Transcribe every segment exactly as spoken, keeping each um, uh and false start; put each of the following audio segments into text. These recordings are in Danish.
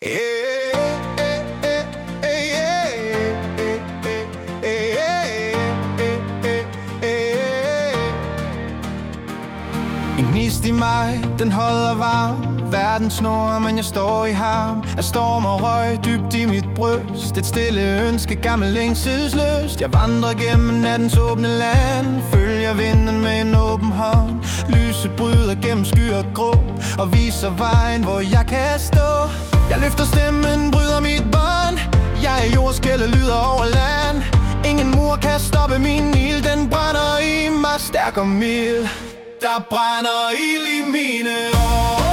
En gnist i mig, den holder varm. Verden snor, men jeg står i harm af storm og røg dybt i mit bryst. Et stille ønske, gammel længselsløst. Jeg vandrer gennem nattens åbne land, følger vinden med en åben hånd. Lyset bryder gennem skyer og grå og viser vejen, hvor jeg kan stå. Jeg løfter stemmen, bryder mit bånd. Jeg er jordskælv, lyder over land. Ingen mur kan stoppe min ild. Den brænder i mig stærk og mild. Der brænder ild i mine år.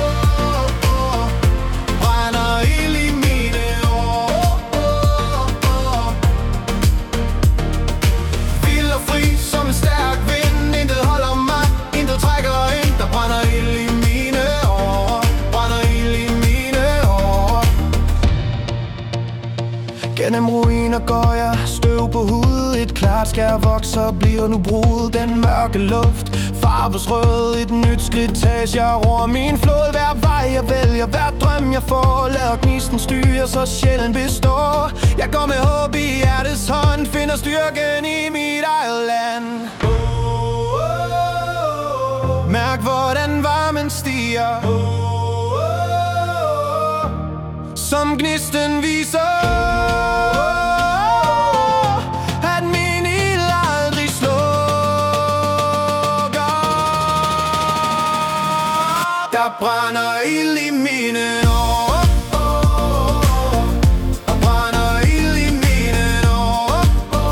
Gennem ruiner går jeg, støv på hovedet. Et klart skær vokser, bliver nu brudet. Den mørke luft farves rød. Et nyt skridt tages, jeg ror min flod. Hver vej jeg vælger, hver drøm jeg får, lader gnisten styre, så sjælen består. Jeg går med håb i hjertets hånd, finder styrken i mit eget land. Mærk hvordan varmen stiger, som gnisten viser, at min ild aldrig slukker. Der brænder ild i mine år. Der brænder ild i mine år.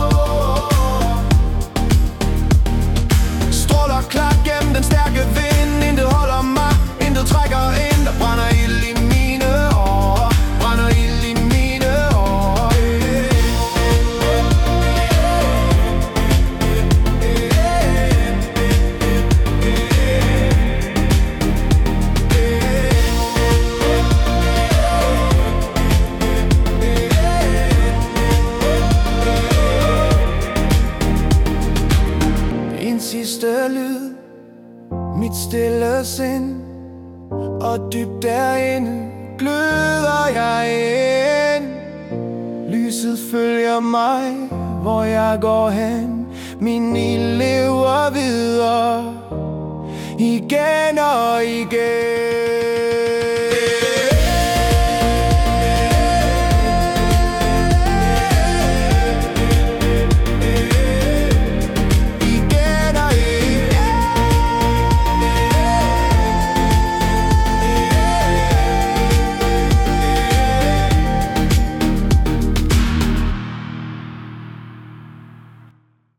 Stråler klart gennem den stærke vind. Intet holder mig, intet trækker ind. Der brænder ild i mine år. Brænder ild i mine år. En sidste lyd, mit stille sind, og dybt derinde gløder jeg ind. Lyset følger mig, hvor jeg går hen. Min ild lever videre, igen og igen.